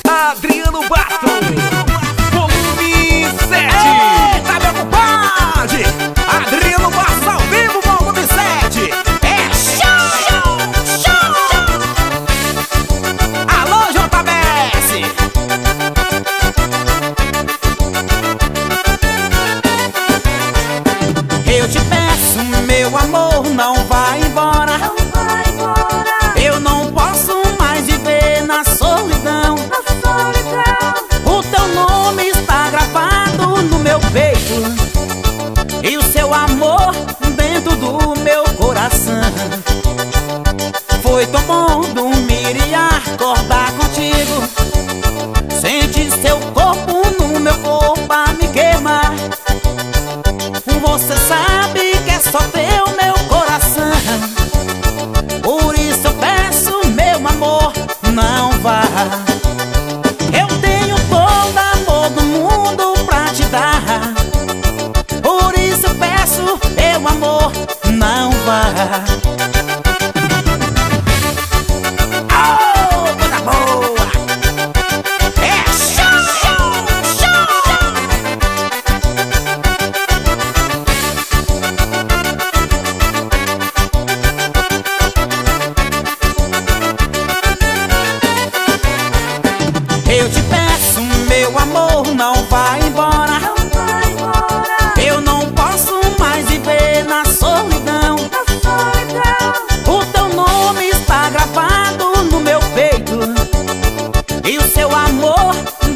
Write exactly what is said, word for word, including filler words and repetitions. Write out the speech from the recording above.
Adriano Bato, volume sete. Eita, meu compadre! Adriano Bato ao vivo, volume sete. É show, show. Alô, J B S. Eu te peço, meu amor, não vá embora. Não vai embora. Eu não posso mais viver na solidão. Na solidão. O teu nome está gravado no meu peito e o seu amor dentro do meu coração. Foi tão bom dormir e acordar contigo, sentir seu corpo no meu corpo a me queimar. Você sabe que é só teu meu coração, por isso eu peço, meu amor, não vá. Eu tenho todo amor do mundo pra te dar, por isso eu peço, meu amor, não vá. Oh, coisa boa! É show, show, show! Eu te peço, meu amor, não vá embora. Não vai embora. Eu não posso mais viver na solidão. Na solidão. O teu nome está gravado no meu peito e o seu amor